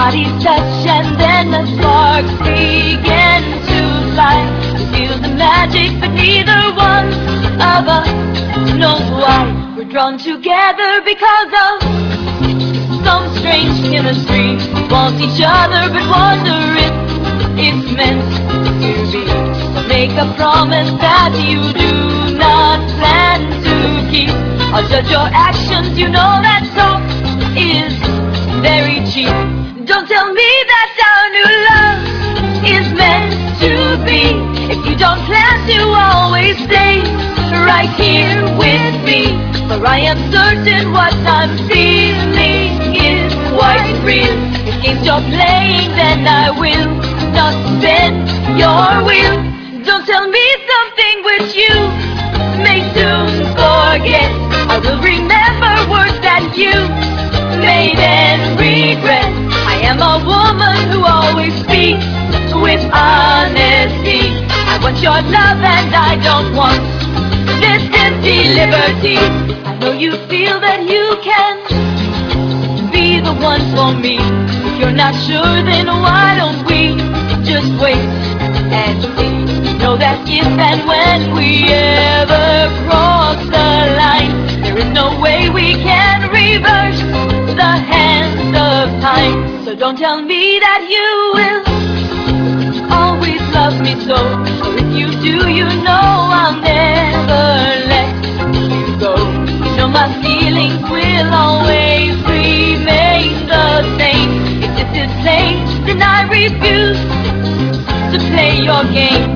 bodies touch and then the sparks begin to fly. We feel the magic, but neither one of us knows why. We're drawn together because of some strange chemistry. We want each other but wonder if it's meant to be. So make a promise that you do not plan to keep. I'll judge your actions, you know that talk is very cheap. Don't tell me that our new love is meant to be if you don't plan to always stay right here with me. For I am certain what I'm feeling is quite real. If games you're playing, then I will not spin your wheel. Don't tell me something which you may soon forget. I will remember words that you made and regret. I am a woman who always speaks with honesty. I want your love and I don't want this empty liberty. I know you feel that you can be the one for me. If you're not sure, then why don't we just wait and see? Know that if and when we ever cross the line, there is no way we can reverse the hands of time. So don't tell me that you will always love me so, or if you do, you know I'll never let you go. You know my feelings will always remain the same. If this is plain, then I refuse to play your game.